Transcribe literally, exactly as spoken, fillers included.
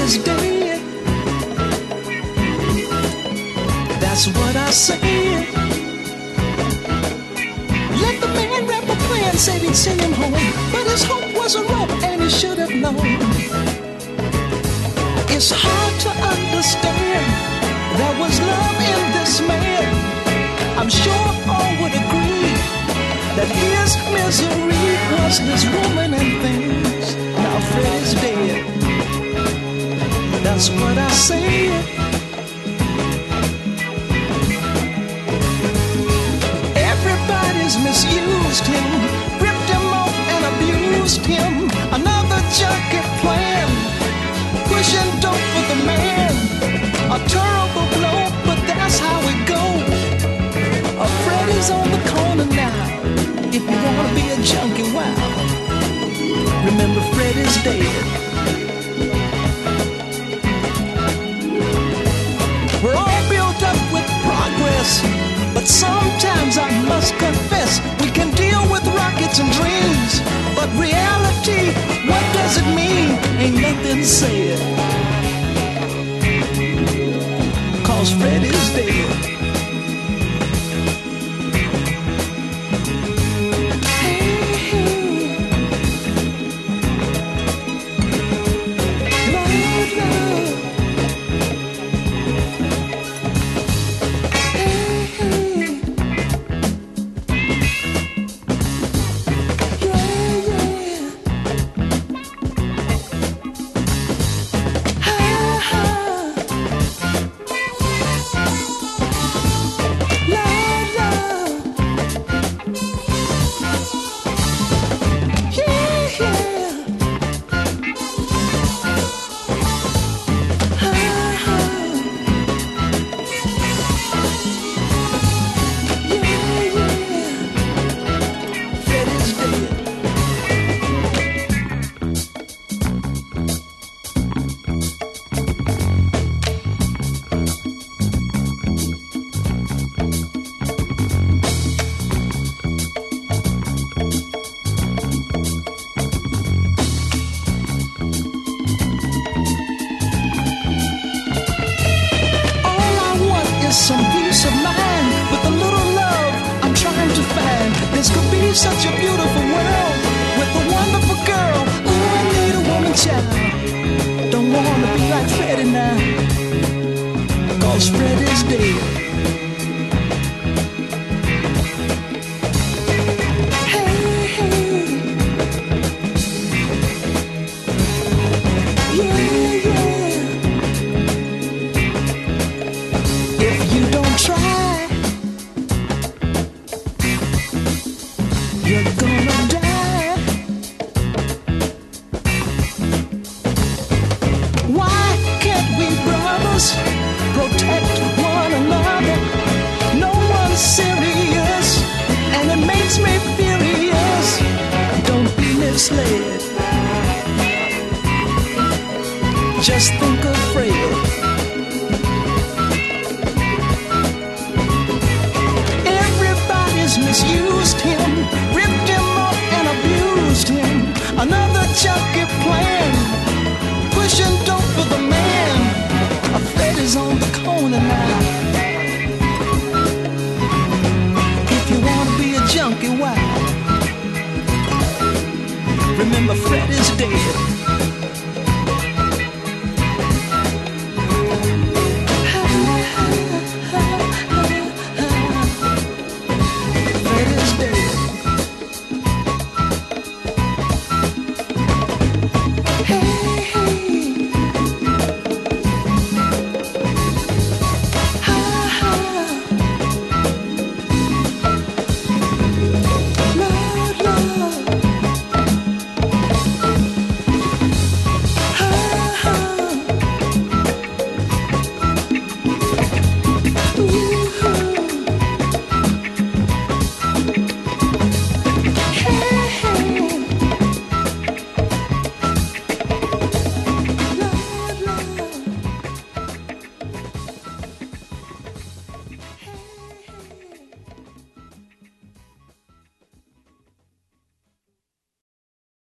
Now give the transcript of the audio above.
is dead. That's what I said. Let the man rap a plan, said he'd send him home, but his hope wasn't rope, and he should have known. It's hard to understand there was love in this man. I'm sure all would agree that his misery was his woman and things. Now Fred is dead. That's what I said. Everybody's misused him, ripped him off and abused him. Another junkie plan, pushing dope for the man. A terrible blow, but that's how it goes. A Freddy's on the corner now. If you wanna be a junkie, wow, remember Fred is dead. We're all built up with progress, but sometimes I must confess we can deal with rockets and dreams, but reality, what does it mean? Ain't nothing said, 'cause Fred is dead. Some peace of mind with a little love I'm trying to find. This could be such a beautiful world with a wonderful girl. Ooh, I need a woman child. Don't wanna be like Freddie now, 'cause Fred is dead. Hey, hey. Yeah, yeah. If you don't try, you're gonna die. Why can't we brothers protect one another? No one's serious, and it makes me furious. Don't be misled. Just think of Fred. Misused him, ripped him up and abused him. Another junkie plan,